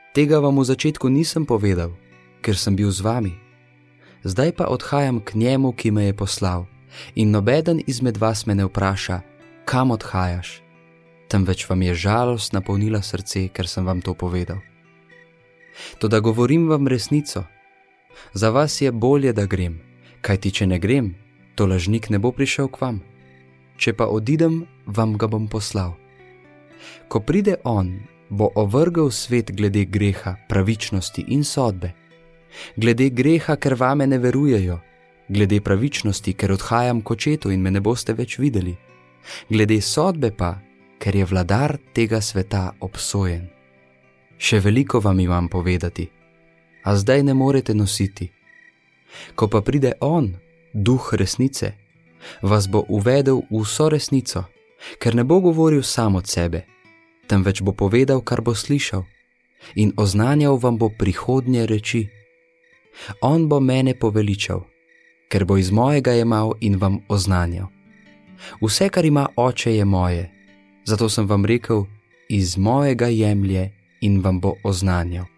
Tega vam v začetku nisem povedal, ker sem bil z vami. Zdaj pa odhajam k njemu, ki me je poslal, in nobeden izmed vas me ne vpraša, kam odhajaš, temveč vam je žalost napolnila srce, ker sem vam to povedal. Toda govorim vam resnico. Za vas je bolje, da grem, kajti če ne grem, to lažnik ne bo prišel k vam. Če pa odidem, vam ga bom poslal. Ko pride on, bo ovrgel svet glede greha, pravičnosti in sodbe. Glede greha, ker vame ne verujejo, glede pravičnosti, ker odhajam k očetu in me ne boste več videli, glede sodbe pa, ker je vladar tega sveta obsojen. Še veliko vam imam povedati, a zdaj ne morete nositi. Ko pa pride on, duh resnice, vas bo uvedel v vso resnico, ker ne bo govoril sam od sebe, temveč bo povedal, kar bo slišal, in oznanjal vam bo prihodnje reči. On bo mene poveličal, ker bo iz mojega jemal in vam oznanjal. Vse, kar ima oče, je moje, zato sem vam rekel, iz mojega jemlje in vam bo oznanjal.